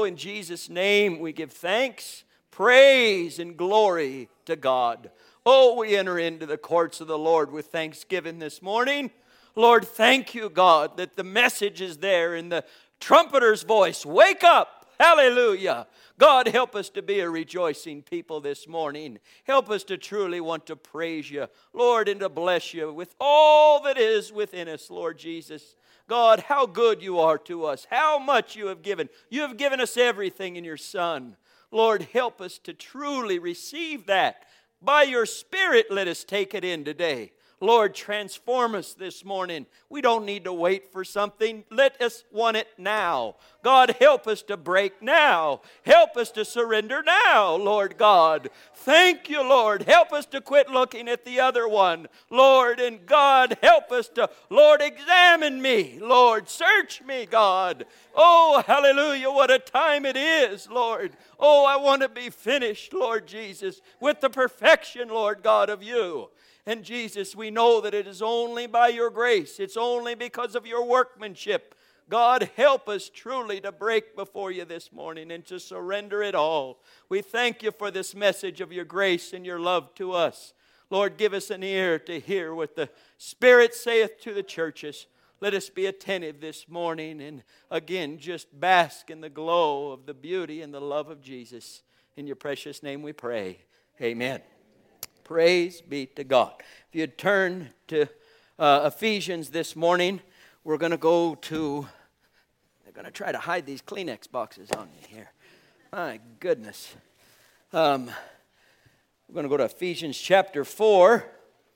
so in Jesus' name we give thanks, praise, and glory to God. Oh, we enter into the courts of the Lord with thanksgiving this morning. Lord, thank you, God, that the message is there in the trumpeter's voice. Wake up! Hallelujah! God, help us to be a rejoicing people this morning. Help us to truly want to praise you, Lord, and to bless you with all that is within us, Lord Jesus. God, how good you are to us, how much you have given. You have given us everything in your Son. Lord, help us to truly receive that. By your Spirit, let us take it in today. Lord, transform us this morning. We don't need to wait for something. Let us want it now. God, help us to break now. Help us to surrender now, Lord God. Thank you, Lord. Help us to quit looking at the other one. Lord, and God, help us to, Lord, examine me. Lord, search me, God. Oh, hallelujah, what a time it is, Lord. Oh, I want to be finished, Lord Jesus, with the perfection, Lord God, of you. And Jesus, we know that it is only by your grace. It's only because of your workmanship. God, help us truly to break before you this morning and to surrender it all. We thank you for this message of your grace and your love to us. Lord, give us an ear to hear what the Spirit saith to the churches. Let us be attentive this morning and again just bask in the glow of the beauty and the love of Jesus. In your precious name we pray. Amen. Praise be to God. If you'd turn to Ephesians this morning, we're going to go to, they're going to try to hide these Kleenex boxes on me here. My goodness. We're going to go to Ephesians chapter 4.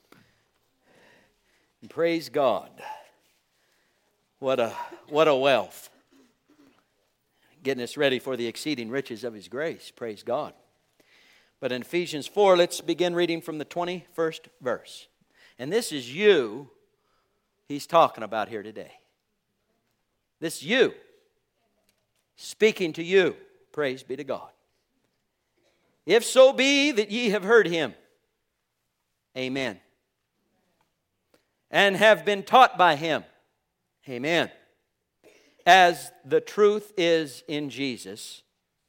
And praise God. What a wealth. Getting us ready for the exceeding riches of His grace. Praise God. But in Ephesians 4, let's begin reading from the 21st verse. And this is you he's talking about here today. This is you. Speaking to you. Praise be to God. If so be that ye have heard Him. Amen. And have been taught by Him. Amen. As the truth is in Jesus.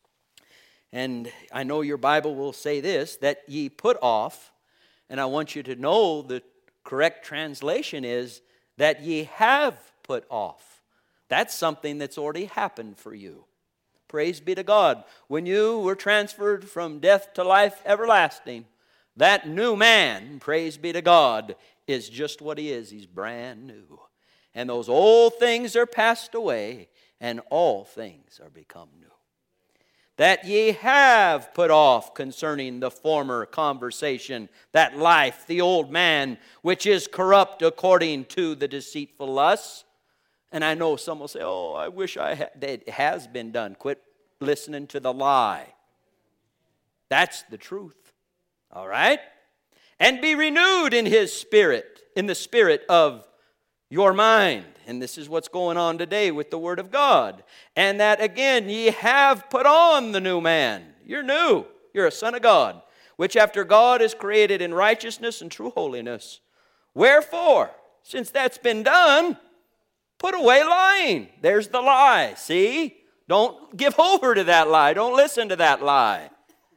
And I know your Bible will say this, that ye put off, and I want you to know the correct translation is that ye have put off. That's something that's already happened for you. Praise be to God. When you were transferred from death to life everlasting, that new man, praise be to God, is just what he is. He's brand new. And those old things are passed away, and all things are become new. That ye have put off concerning the former conversation, that life, the old man, which is corrupt according to the deceitful lusts. And I know some will say, oh, I wish it has been done. Quit listening to the lie. That's the truth. All right? And be renewed in His Spirit, in the spirit of your mind. And this is what's going on today with the Word of God. And that again, ye have put on the new man. You're new. You're a son of God. Which after God is created in righteousness and true holiness. Wherefore, since that's been done, put away lying. There's the lie. See? Don't give over to that lie. Don't listen to that lie.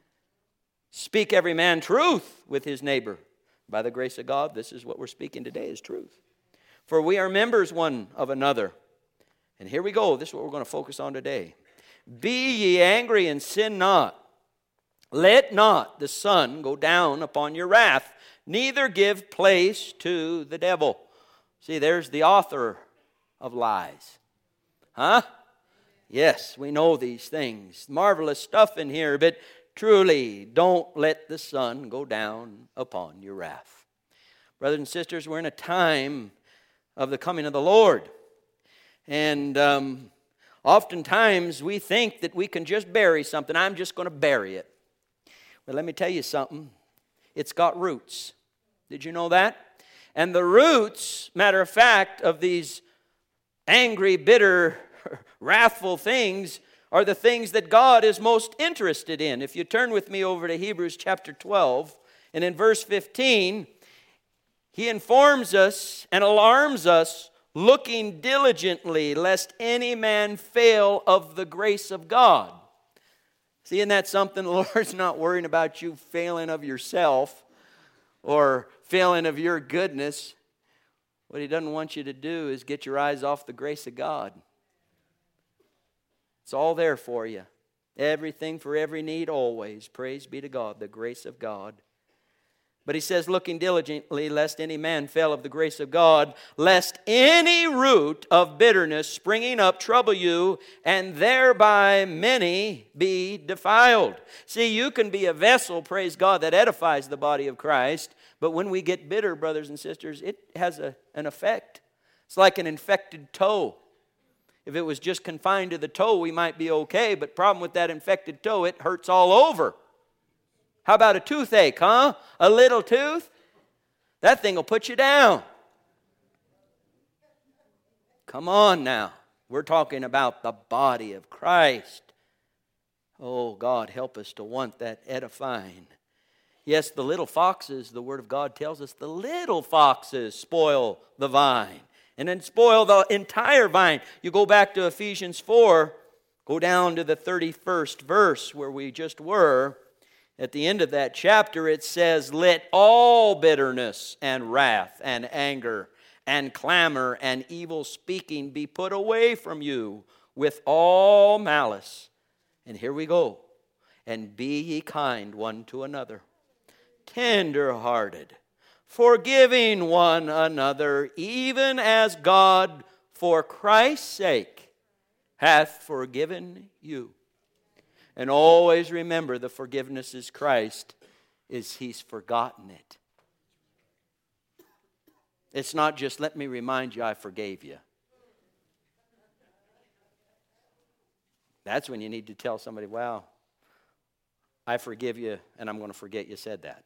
Speak every man truth with his neighbor. By the grace of God, this is what we're speaking today is truth. For we are members one of another. And here we go. This is what we're going to focus on today. Be ye angry and sin not. Let not the sun go down upon your wrath, neither give place to the devil. See, there's the author of lies. Huh? Yes, we know these things. Marvelous stuff in here, but truly, don't let the sun go down upon your wrath. Brothers and sisters, we're in a time of the coming of the Lord. And oftentimes we think that we can just bury something. I'm just going to bury it. But let me tell you something. It's got roots. Did you know that? And the roots, matter of fact, of these angry, bitter, wrathful things are the things that God is most interested in. If you turn with me over to Hebrews chapter 12, and in verse 15, he informs us and alarms us looking diligently, lest any man fail of the grace of God. See, isn't that something? The Lord's not worrying about you failing of yourself or failing of your goodness. What He doesn't want you to do is get your eyes off the grace of God. It's all there for you. Everything for every need always. Praise be to God, the grace of God. But He says, looking diligently, lest any man fail of the grace of God, lest any root of bitterness springing up trouble you, and thereby many be defiled. See, you can be a vessel, praise God, that edifies the body of Christ, but when we get bitter, brothers and sisters, it has an effect. It's like an infected toe. If it was just confined to the toe, we might be okay, but problem with that infected toe, it hurts all over. How about a toothache, huh? A little tooth? That thing will put you down. Come on now. We're talking about the body of Christ. Oh, God, help us to want that edifying. Yes, the little foxes, the Word of God tells us, the little foxes spoil the vine and then spoil the entire vine. You go back to Ephesians 4, go down to the 31st verse where we just were. At the end of that chapter, it says, let all bitterness and wrath and anger and clamor and evil speaking be put away from you with all malice. And here we go. And be ye kind one to another, tender-hearted, forgiving one another, even as God, for Christ's sake, hath forgiven you. And always remember, the forgiveness is Christ, is He's forgotten it. It's not just, let me remind you I forgave you. That's when you need to tell somebody, wow, I forgive you and I'm going to forget you said that.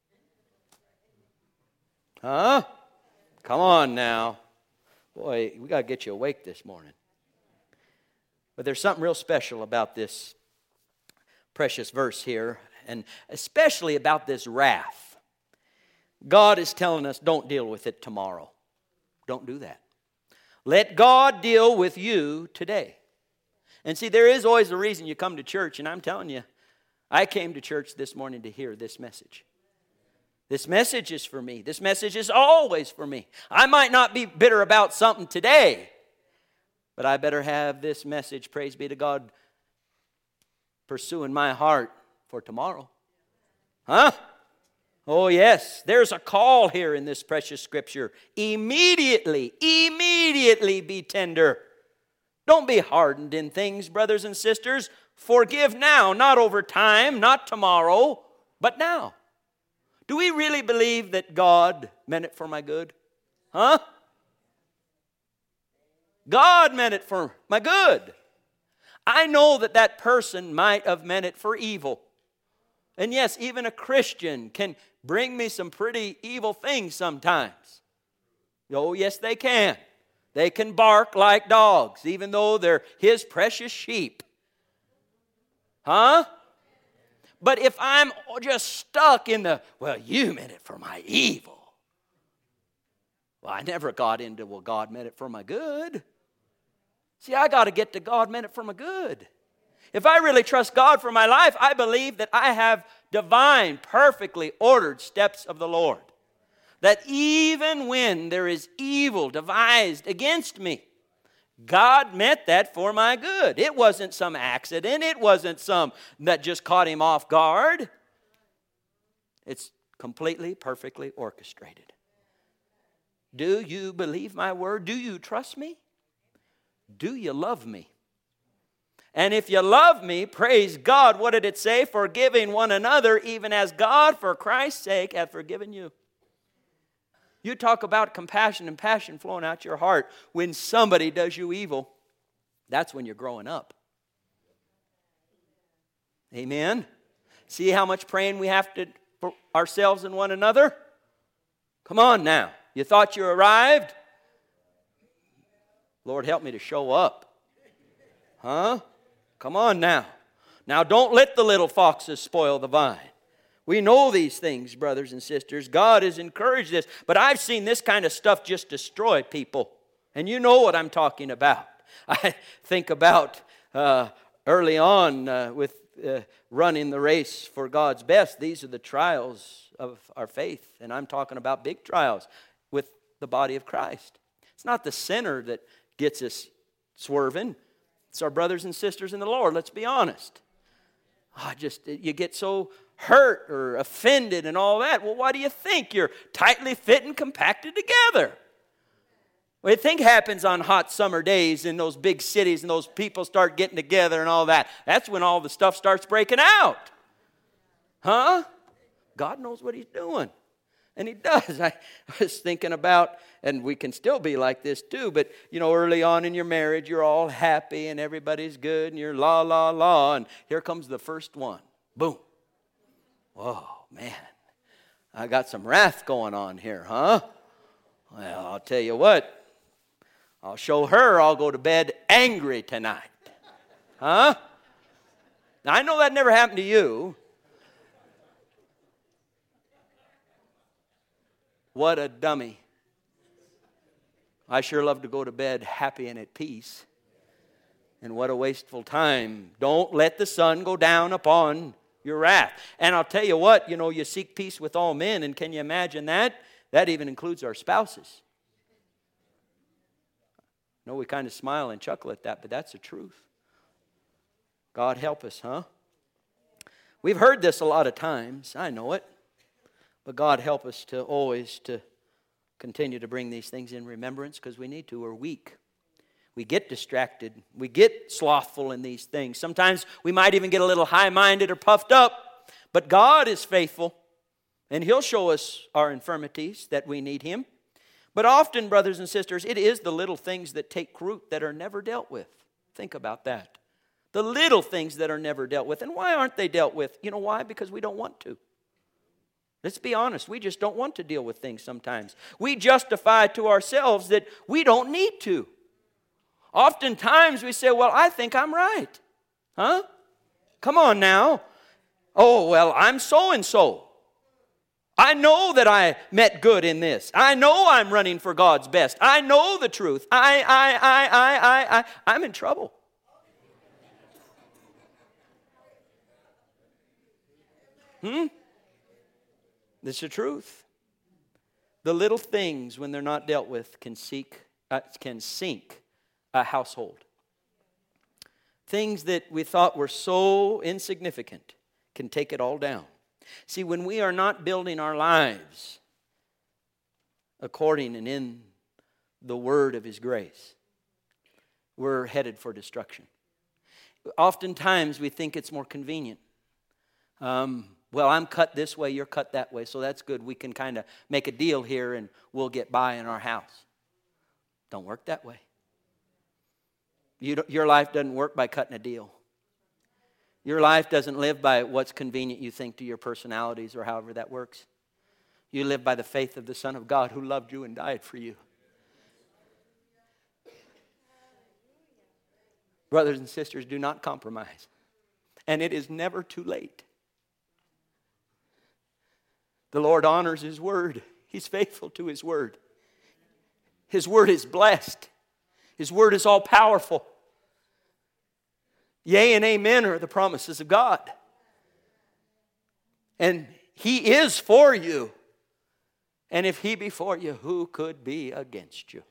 Huh? Come on now. Boy, we got to get you awake this morning. But there's something real special about this precious verse here, and especially about this wrath. God is telling us, don't deal with it tomorrow. Don't do that. Let God deal with you today. And see, there is always a reason you come to church, and I'm telling you, I came to church this morning to hear this message. This message is for me. This message is always for me. I might not be bitter about something today, but I better have this message, praise be to God, pursuing my heart for tomorrow. Huh? Oh yes, there's a call here in this precious scripture. Immediately be tender. Don't be hardened in things, brothers and sisters. Forgive now, not over time, not tomorrow, but now. Do we really believe that God meant it for my good? Huh? God meant it for my good. I know that that person might have meant it for evil. And yes, even a Christian can bring me some pretty evil things sometimes. Oh, yes, they can. They can bark like dogs, even though they're His precious sheep. Huh? But if I'm just stuck in the, well, you meant it for my evil. Well, I never got into, well, God meant it for my good. See, I got to get to God meant it for my good. If I really trust God for my life, I believe that I have divine, perfectly ordered steps of the Lord. That even when there is evil devised against me, God meant that for my good. It wasn't some accident. It wasn't some that just caught Him off guard. It's completely, perfectly orchestrated. Do you believe my word? Do you trust me? Do you love me? And if you love me, praise God, what did it say? Forgiving one another, even as God, for Christ's sake, hath forgiven you. You talk about compassion and passion flowing out your heart. When somebody does you evil, that's when you're growing up. Amen? See how much praying we have to for ourselves and one another? Come on now. You thought you arrived? Lord, help me to show up. Huh? Come on now. Now don't let the little foxes spoil the vine. We know these things, brothers and sisters. God has encouraged this. But I've seen this kind of stuff just destroy people. And you know what I'm talking about. I think about early on with running the race for God's best. These are the trials of our faith. And I'm talking about big trials with the body of Christ. It's not the sinner that gets us swerving. It's our brothers and sisters in the Lord. Let's be honest. You get so hurt or offended and all that. Well, why do you think you're tightly fit and compacted together? What do you think happens on hot summer days in those big cities and those people start getting together and all that? That's when all the stuff starts breaking out. Huh? God knows what He's doing. And He does. I was thinking about, and we can still be like this too, but early on in your marriage, you're all happy and everybody's good and you're la, la, la, and here comes the first one. Boom. Whoa, man. I got some wrath going on here, huh? Well, I'll tell you what. I'll show her I'll go to bed angry tonight. Huh? Now, I know that never happened to you. What a dummy. I sure love to go to bed happy and at peace. And what a wasteful time. Don't let the sun go down upon your wrath. And I'll tell you what, you seek peace with all men. And can you imagine that? That even includes our spouses. No, we kind of smile and chuckle at that, but that's the truth. God help us, huh? We've heard this a lot of times. I know it. But God help us to always to continue to bring these things in remembrance because we need to. We're weak. We get distracted. We get slothful in these things. Sometimes we might even get a little high-minded or puffed up. But God is faithful, and He'll show us our infirmities that we need Him. But often, brothers and sisters, it is the little things that take root that are never dealt with. Think about that. The little things that are never dealt with. And why aren't they dealt with? You know why? Because we don't want to. Let's be honest. We just don't want to deal with things sometimes. We justify to ourselves that we don't need to. Oftentimes we say, well, I think I'm right. Huh? Come on now. Oh, well, I'm so-and-so. I know that I met good in this. I know I'm running for God's best. I know the truth. I'm in trouble. This is the truth. The little things, when they're not dealt with, can sink a household. Things that we thought were so insignificant can take it all down. See, when we are not building our lives according and in the word of His grace, we're headed for destruction. Oftentimes we think it's more convenient. Well, I'm cut this way, you're cut that way, so that's good. We can kind of make a deal here and we'll get by in our house. Don't work that way. Your life doesn't work by cutting a deal. Your life doesn't live by what's convenient you think to your personalities or however that works. You live by the faith of the Son of God who loved you and died for you. Brothers and sisters, do not compromise. And it is never too late. The Lord honors His word. He's faithful to His word. His word is blessed. His word is all powerful. Yea and amen are the promises of God. And He is for you. And if He be for you, who could be against you?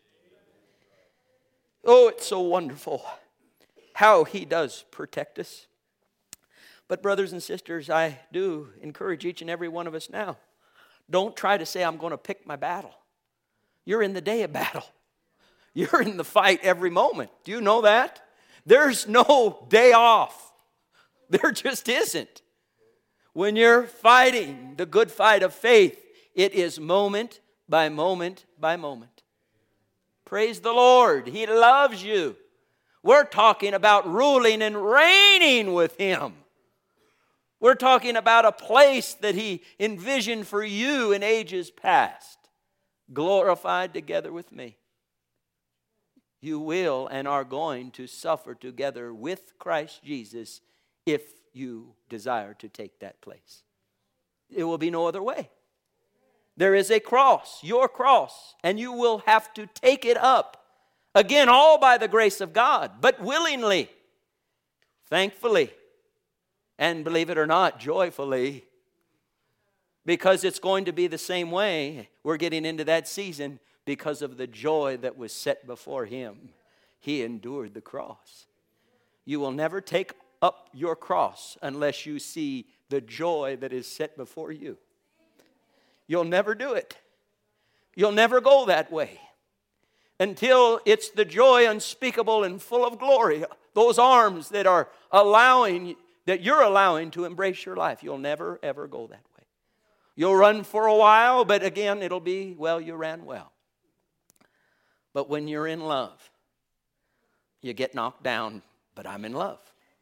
Oh, it's so wonderful how He does protect us. But brothers and sisters, I do encourage each and every one of us now. Don't try to say, I'm going to pick my battle. You're in the day of battle. You're in the fight every moment. Do you know that? There's no day off. There just isn't. When you're fighting the good fight of faith, it is moment by moment by moment. Praise the Lord. He loves you. We're talking about ruling and reigning with Him. We're talking about a place that He envisioned for you in ages past, glorified together with me. You will and are going to suffer together with Christ Jesus if you desire to take that place. It will be no other way. There is a cross, your cross, and you will have to take it up. Again, all by the grace of God, but willingly, thankfully, and believe it or not, joyfully. Because it's going to be the same way. We're getting into that season because of the joy that was set before him. He endured the cross. You will never take up your cross unless you see the joy that is set before you. You'll never do it. You'll never go that way until it's the joy unspeakable and full of glory. Those arms that are that you're allowing to embrace your life. You'll never, ever go that way. You'll run for a while, but again, it'll be, well, you ran well. But when you're in love, you get knocked down, but I'm in love.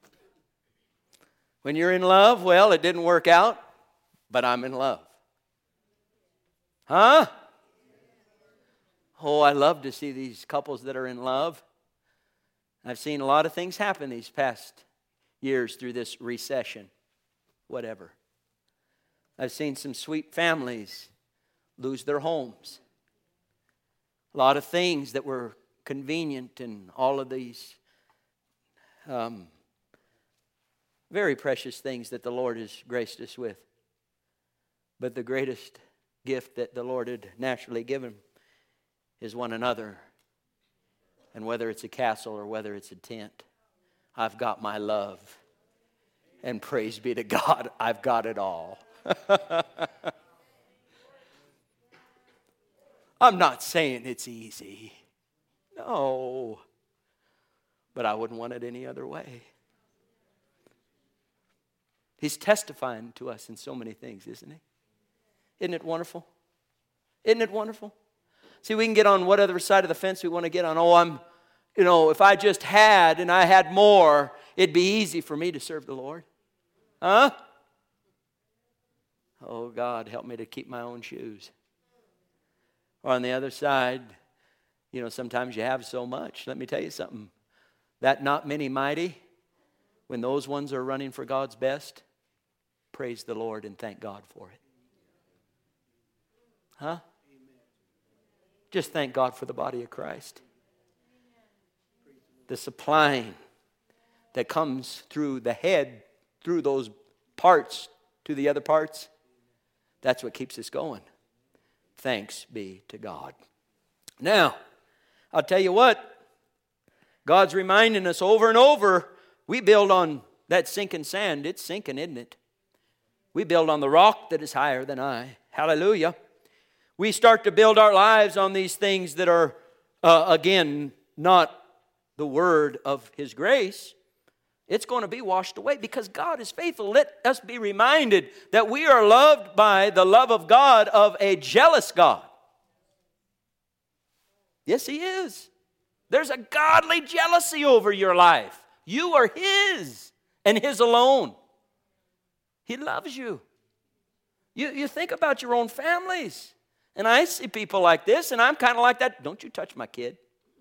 When you're in love, well, it didn't work out, but I'm in love. Huh? Oh, I love to see these couples that are in love. I've seen a lot of things happen these past years through this recession, whatever. I've seen some sweet families lose their homes. A lot of things that were convenient and all of these very precious things that the Lord has graced us with. But the greatest gift that the Lord had naturally given is one another. And whether it's a castle or whether it's a tent, I've got my love. And praise be to God, I've got it all. I'm not saying it's easy. No. But I wouldn't want it any other way. He's testifying to us in so many things, isn't he? Isn't it wonderful? Isn't it wonderful? See, we can get on whatever side of the fence we want to get on. Oh, if I just had and I had more, it'd be easy for me to serve the Lord. Huh? Oh, God, help me to keep my own shoes. Or on the other side, sometimes you have so much. Let me tell you something. That not many mighty, when those ones are running for God's best, praise the Lord and thank God for it. Huh? Just thank God for the body of Christ. The supplying that comes through the head, through those parts to the other parts, that's what keeps us going. Thanks be to God. Now, I'll tell you what, God's reminding us over and over, we build on that sinking sand. It's sinking, isn't it? We build on the rock that is higher than I. Hallelujah. We start to build our lives on these things that are, again, not the word of His grace. It's going to be washed away because God is faithful. Let us be reminded that we are loved by the love of God, of a jealous God. Yes, He is. There's a godly jealousy over your life. You are His and His alone. He loves you. You think about your own families. And I see people like this, and I'm kind of like that. Don't you touch my kid.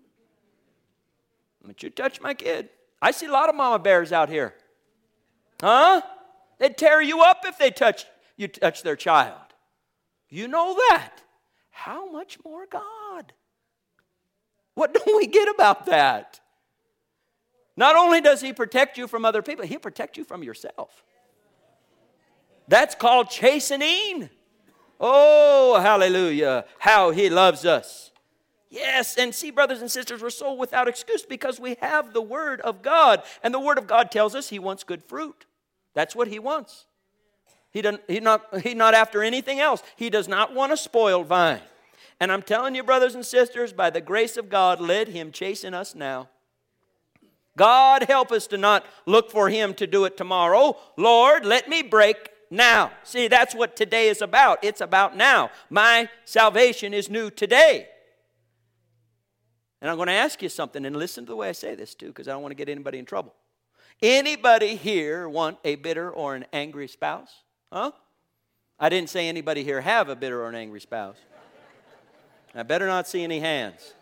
Don't you touch my kid. I see a lot of mama bears out here. Huh? They'd tear you up if they touch their child. You know that. How much more God? What don't we get about that? Not only does He protect you from other people, He'll protect you from yourself. That's called chastening. Oh, hallelujah, how He loves us. Yes, and see, brothers and sisters, we're so without excuse because we have the Word of God. And the Word of God tells us He wants good fruit. That's what He wants. He's not after anything else. He does not want a spoiled vine. And I'm telling you, brothers and sisters, by the grace of God, let Him chasten us now. God, help us to not look for Him to do it tomorrow. Lord, let me break now. See, that's what today is about. It's about now. My salvation is new today. And I'm going to ask you something, and listen to the way I say this too, because I don't want to get anybody in trouble. Anybody here want a bitter or an angry spouse? Huh? I didn't say anybody here have a bitter or an angry spouse. I better not see any hands.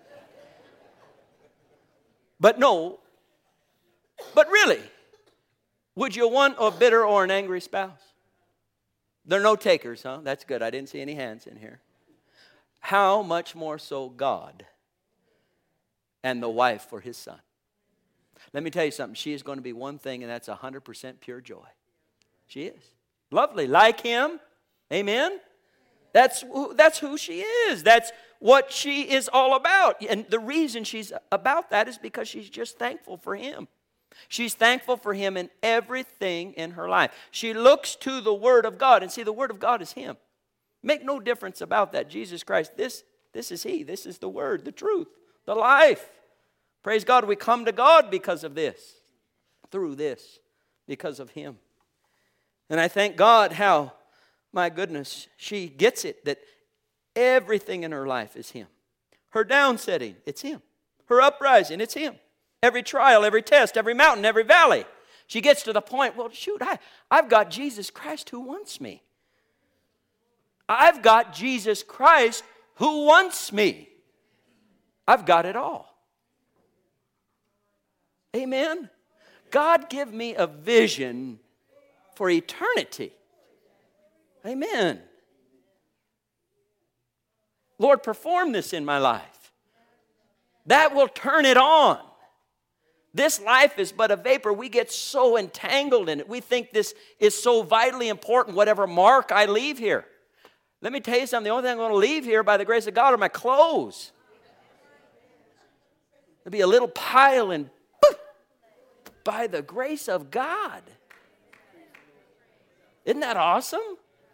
But really, would you want a bitter or an angry spouse? There are no takers, huh? That's good. I didn't see any hands in here. How much more so God? and the wife for his son. Let me tell you something. She is going to be one thing, and that's 100% pure joy. She is. Lovely. Like him. Amen? That's who she is. That's what she is all about. And the reason she's about that is because she's just thankful for him. She's thankful for him in everything in her life. She looks to the Word of God. And see, the Word of God is him. Make no difference about that. Jesus Christ, this is he. This is the Word, the truth, the life. Praise God, we come to God because of this. Through this. Because of him. And I thank God how, my goodness, she gets it that everything in her life is him. Her downsetting, it's him. Her uprising, it's him. Every trial, every test, every mountain, every valley. She gets to the point, well, shoot, I've got Jesus Christ who wants me. I've got Jesus Christ who wants me. I've got it all. Amen? God, give me a vision for eternity. Amen. Lord, perform this in my life. That will turn it on. This life is but a vapor. We get so entangled in it. We think this is so vitally important, whatever mark I leave here. Let me tell you something. The only thing I'm going to leave here by the grace of God are my clothes. There'll be a little pile and poof, by the grace of God. Isn't that awesome?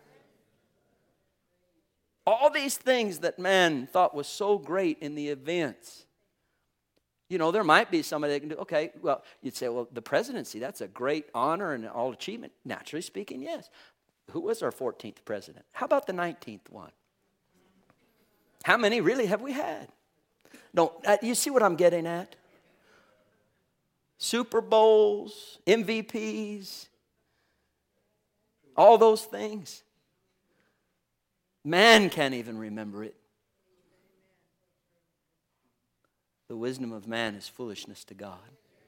All these things that man thought was so great in the events. You know, there might be somebody that can do, okay, well, you'd say, well, the presidency, that's a great honor and all achievement. Naturally speaking, yes. Who was our 14th president? How about the 19th one? How many really have we had? No, you see what I'm getting at? Super Bowls, MVPs, all those things. Man can't even remember it. The wisdom of man is foolishness to God.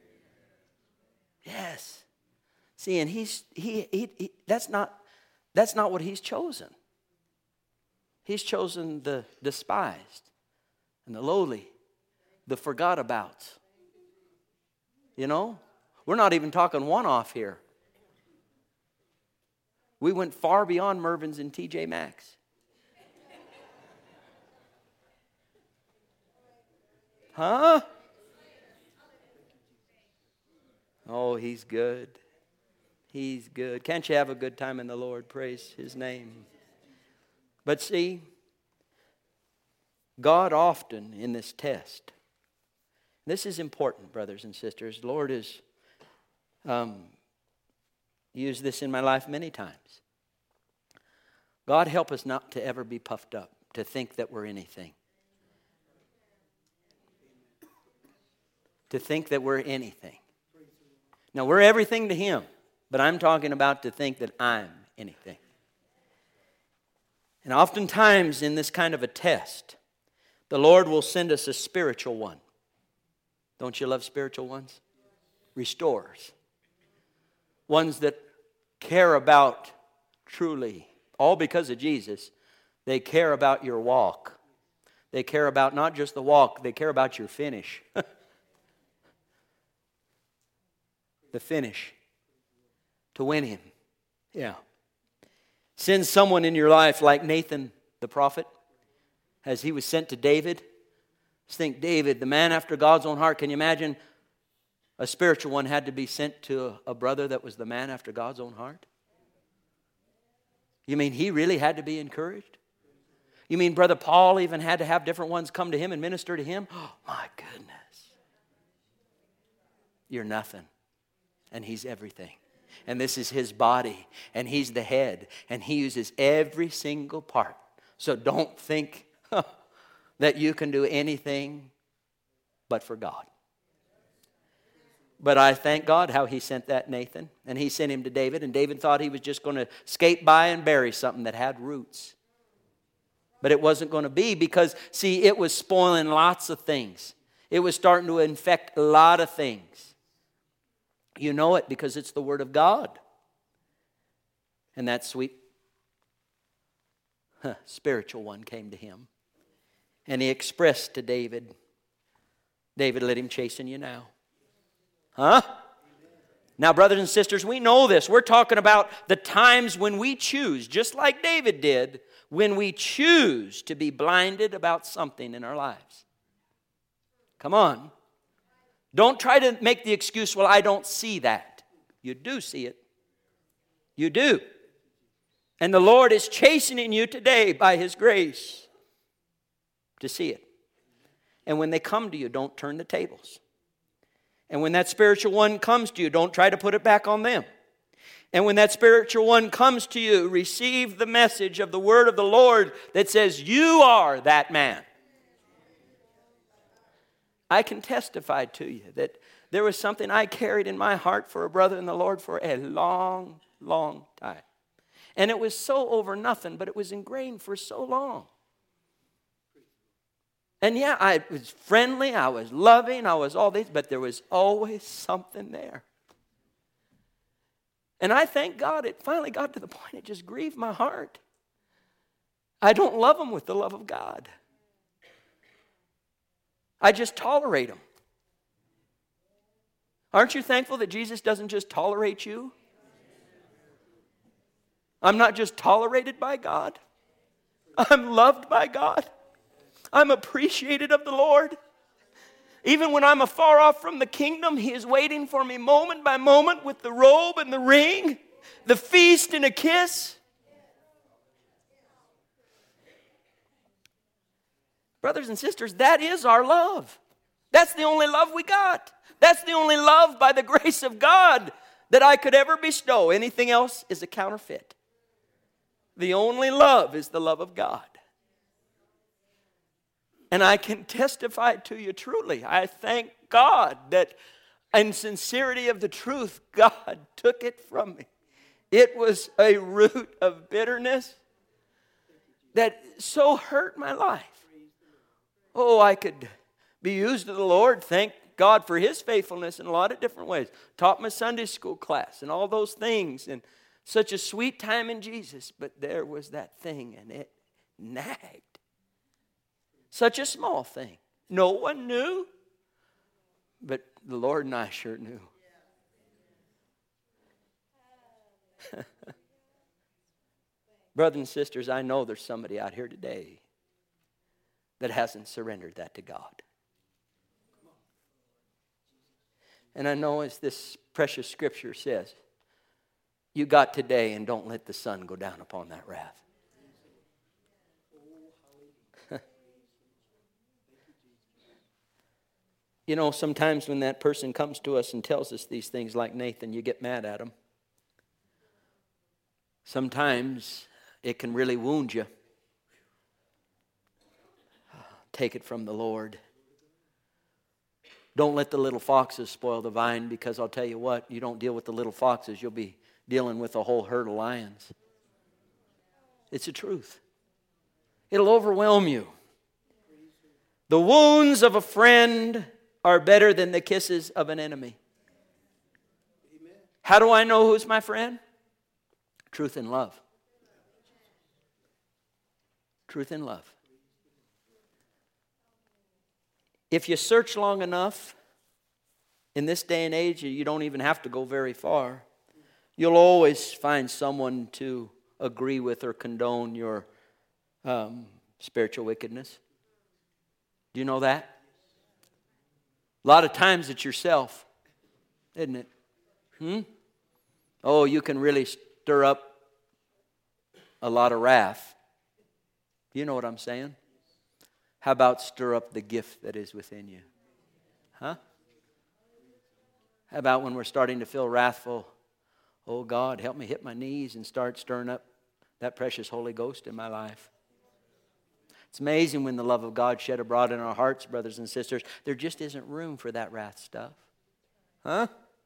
Yes. See, and that's not what he's chosen. He's chosen the despised and the lowly, the forgot abouts. You know? We're not even talking one-off here. We went far beyond Mervyn's and TJ Maxx. Huh? Oh, he's good. He's good. Can't you have a good time in the Lord? Praise his name. But see, God often in this test, this is important, brothers and sisters. The Lord has used this in my life many times. God help us not to ever be puffed up, to think that we're anything. To think that we're anything. Now, we're everything to him, but I'm talking about to think that I'm anything. And oftentimes in this kind of a test, the Lord will send us a spiritual one. Don't you love spiritual ones? Restorers. Ones that care about truly, all because of Jesus, they care about your walk. They care about not just the walk, they care about your finish. The finish. To win him. Yeah. Send someone in your life like Nathan the prophet, as he was sent to David. Just think, David, the man after God's own heart. Can you imagine a spiritual one had to be sent to a brother that was the man after God's own heart? You mean he really had to be encouraged? You mean Brother Paul even had to have different ones come to him and minister to him? Oh, my goodness. You're nothing. And he's everything. And this is his body. And he's the head. And he uses every single part. So don't think that you can do anything but for God. But I thank God how he sent that Nathan. And he sent him to David. And David thought he was just going to skate by and bury something that had roots. But it wasn't going to be because, see, it was spoiling lots of things. It was starting to infect a lot of things. You know it because it's the Word of God. And that sweet spiritual one came to him. And he expressed to David David, let him chasten you now. Huh? Now, brothers and sisters, we know this. We're talking about the times when we choose, just like David did, when we choose to be blinded about something in our lives. Come on. Don't try to make the excuse, well, I don't see that. You do see it. You do. And the Lord is chastening you today by His grace to see it. And when they come to you, don't turn the tables. And when that spiritual one comes to you, don't try to put it back on them. And when that spiritual one comes to you, receive the message of the word of the Lord that says, you are that man. I can testify to you that there was something I carried in my heart for a brother in the Lord for a long, long time. And it was so over nothing, but it was ingrained for so long. And yeah, I was friendly, I was loving, I was all these, but there was always something there. And I thank God it finally got to the point it just grieved my heart. I don't love him with the love of God. I just tolerate him. Aren't you thankful that Jesus doesn't just tolerate you? I'm not just tolerated by God. I'm loved by God. I'm appreciated of the Lord. Even when I'm afar off from the kingdom, He is waiting for me moment by moment with the robe and the ring, the feast and a kiss. Brothers and sisters, that is our love. That's the only love we got. That's the only love by the grace of God that I could ever bestow. Anything else is a counterfeit. The only love is the love of God. And I can testify to you truly. I thank God that in sincerity of the truth, God took it from me. It was a root of bitterness that so hurt my life. Oh, I could be used of the Lord. Thank God for His faithfulness in a lot of different ways. Taught my Sunday school class and all those things. And such a sweet time in Jesus. But there was that thing and it nagged. Such a small thing. No one knew. But the Lord and I sure knew. Brothers and sisters, I know there's somebody out here today that hasn't surrendered that to God. And I know as this precious scripture says, you got today and don't let the sun go down upon that wrath. You know, sometimes when that person comes to us and tells us these things like Nathan, you get mad at them. Sometimes it can really wound you. Take it from the Lord. Don't let the little foxes spoil the vine, because I'll tell you what, you don't deal with the little foxes, you'll be dealing with a whole herd of lions. It's the truth. It'll overwhelm you. The wounds of a friend are better than the kisses of an enemy. How do I know who's my friend? Truth and love. Truth and love. If you search long enough, in this day and age, you don't even have to go very far. You'll always find someone to agree with or condone your spiritual wickedness. Do you know that? A lot of times it's yourself, isn't it? Oh, you can really stir up a lot of wrath. You know what I'm saying? How about stir up the gift that is within you? Huh? How about when we're starting to feel wrathful? Oh God, help me hit my knees and start stirring up that precious Holy Ghost in my life. It's amazing when the love of God shed abroad in our hearts, brothers and sisters. There just isn't room for that wrath stuff. Huh?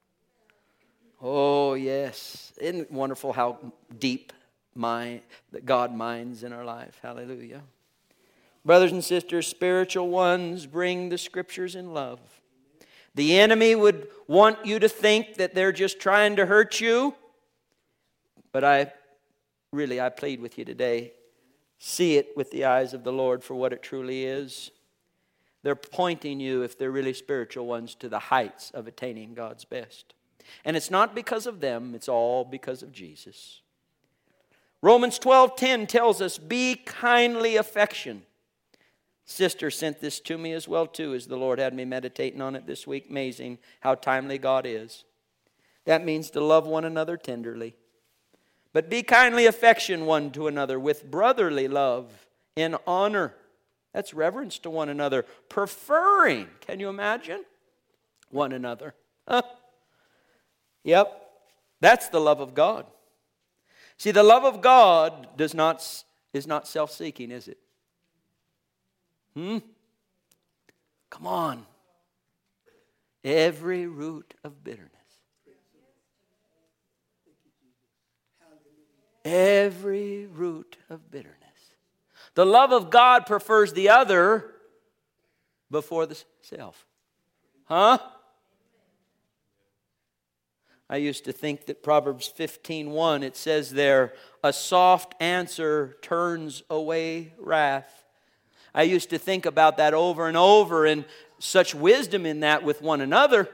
Oh, yes. Isn't it wonderful how deep that God minds in our life? Hallelujah. Brothers and sisters, spiritual ones bring the scriptures in love. The enemy would want you to think that they're just trying to hurt you. But I plead with you today, see it with the eyes of the Lord for what it truly is. They're pointing you, if they're really spiritual ones, to the heights of attaining God's best. And it's not because of them, it's all because of Jesus. Romans 12:10 tells us, be kindly affectioned. Sister sent this to me as well too, as the Lord had me meditating on it this week. Amazing how timely God is. That means to love one another tenderly. But be kindly affectioned one to another with brotherly love in honor. That's reverence to one another. Preferring, can you imagine? One another. Yep, that's the love of God. See, the love of God is not self-seeking, is it? Come on. Every root of bitterness. Every root of bitterness. The love of God prefers the other before the self. Huh? I used to think that Proverbs 15:1, it says there, a soft answer turns away wrath. I used to think about that over and over, and such wisdom in that with one another.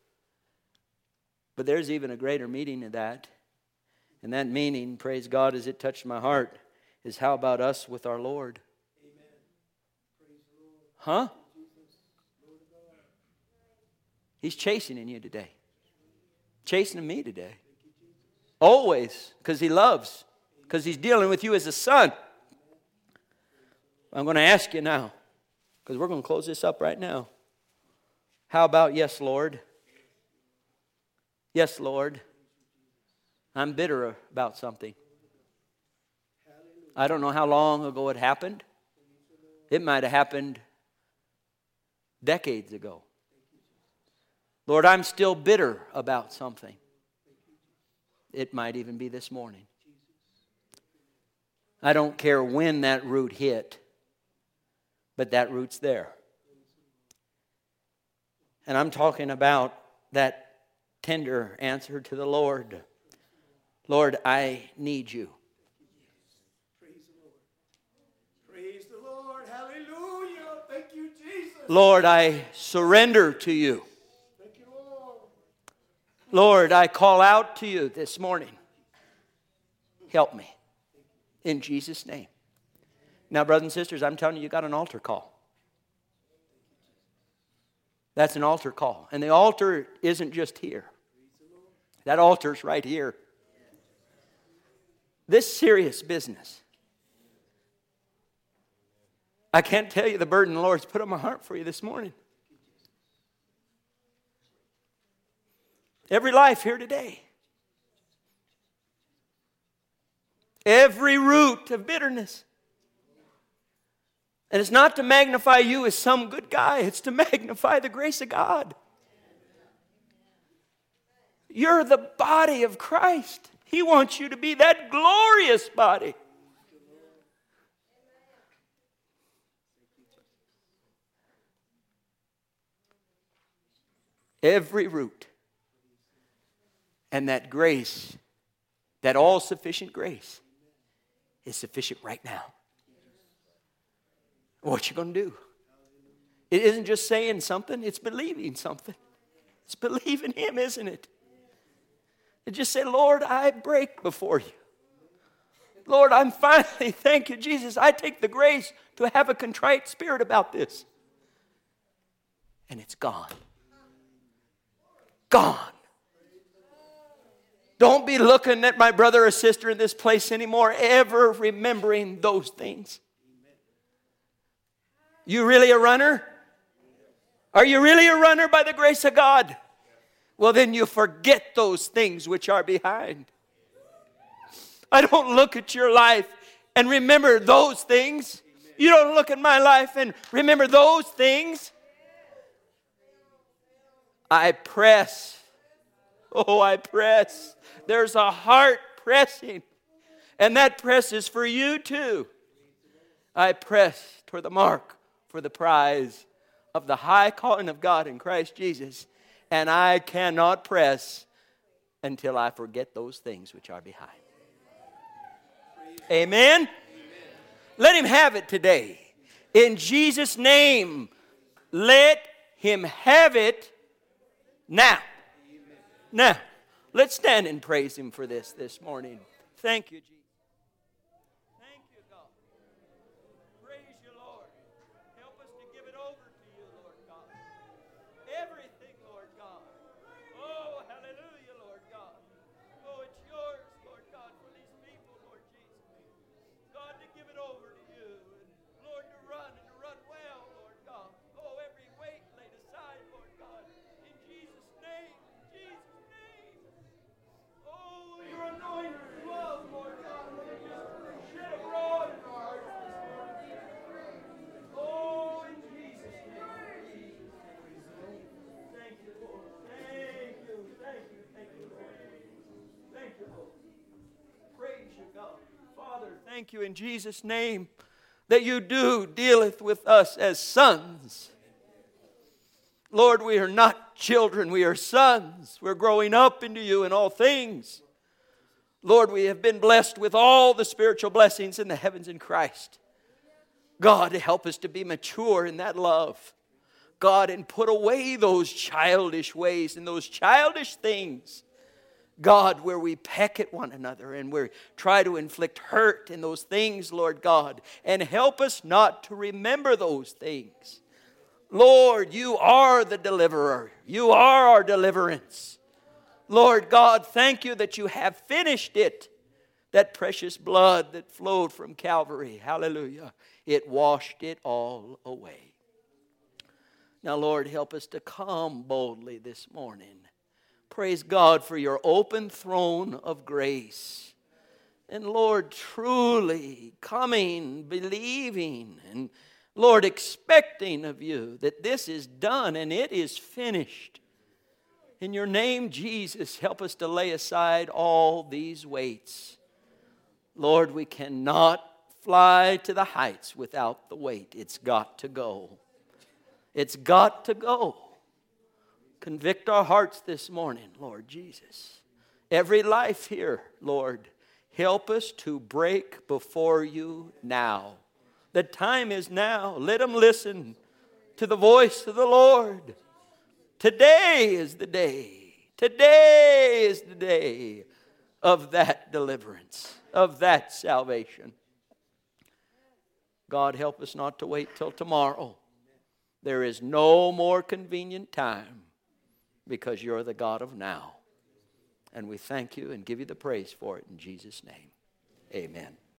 But there's even a greater meaning to that. And that meaning, praise God, as it touched my heart, is how about us with our Lord? Huh? He's chastening you today. Chastening me today. Always, because He loves. Because He's dealing with you as a son. I'm going to ask you now, because we're going to close this up right now. How about, yes, Lord? Yes, Lord. I'm bitter about something. I don't know how long ago it happened. It might have happened decades ago. Lord, I'm still bitter about something. It might even be this morning. I don't care when that root hit, but that root's there. And I'm talking about that tender answer to the Lord. Lord, I need you. Praise the Lord. Hallelujah. Thank you, Jesus. Lord, I surrender to you. Thank you, Lord. Lord, I call out to you this morning. Help me. In Jesus' name. Now, brothers and sisters, I'm telling you, you got an altar call. That's an altar call. And the altar isn't just here. That altar's right here. This serious business. I can't tell you the burden the Lord's put on my heart for you this morning. Every life here today. Every root of bitterness. And it's not to magnify you as some good guy. It's to magnify the grace of God. You're the body of Christ. He wants you to be that glorious body. Every root. And that grace, that all-sufficient grace, is sufficient right now. What you going to do? It isn't just saying something, it's believing something. It's believing Him, isn't it? And just say, Lord, I break before you. Lord, I'm finally, thank you, Jesus, I take the grace to have a contrite spirit about this. And it's gone. Gone. Don't be looking at my brother or sister in this place anymore, ever remembering those things. You really a runner? Are you really a runner by the grace of God? Well, then you forget those things which are behind. I don't look at your life and remember those things. You don't look at my life and remember those things. I press. Oh, I press. There's a heart pressing. And that press is for you too. I press toward the mark for the prize of the high calling of God in Christ Jesus. And I cannot press until I forget those things which are behind. Amen? Let Him have it today. In Jesus' name, Let him have it now. Now, let's stand and praise him for this morning. Thank you, Jesus. Thank you, God. Praise you, Lord. Help us to give it over to you, Lord God. Everything, Lord God. Oh, hallelujah, Lord God. Oh, it's yours, Lord God, for these people, Lord Jesus. God, to give it over to you. And Lord, to run and to run well, Lord God. Oh, every weight laid aside, Lord God. In Jesus' name, in Jesus' name. Oh, your anointing love, Lord God, will just shed abroad in our hearts this morning. Oh, in Jesus' name. Thank you, Lord. Thank you, thank you, thank you, Lord. Thank you, Lord. Praise you, God. Father, thank you in Jesus' name that you do dealeth with us as sons. Lord, we are not children, we are sons. We're growing up into you in all things. Lord, we have been blessed with all the spiritual blessings in the heavens in Christ. God, help us to be mature in that love. God, and put away those childish ways and those childish things. God, where we peck at one another and we try to inflict hurt in those things, Lord God. And help us not to remember those things. Lord, you are the deliverer. You are our deliverance. Lord God, thank you that you have finished it. That precious blood that flowed from Calvary. Hallelujah. It washed it all away. Now, Lord, help us to come boldly this morning. Praise God for your open throne of grace. And Lord, truly coming, believing, and Lord, expecting of you that this is done and it is finished. In your name, Jesus, help us to lay aside all these weights. Lord, we cannot fly to the heights without the weight. It's got to go. It's got to go. Convict our hearts this morning, Lord Jesus. Every life here, Lord, help us to break before you now. The time is now. Let them listen to the voice of the Lord. Today is the day. Today is the day of that deliverance, of that salvation. God, help us not to wait till tomorrow. There is no more convenient time because you're the God of now. And we thank you and give you the praise for it in Jesus' name. Amen.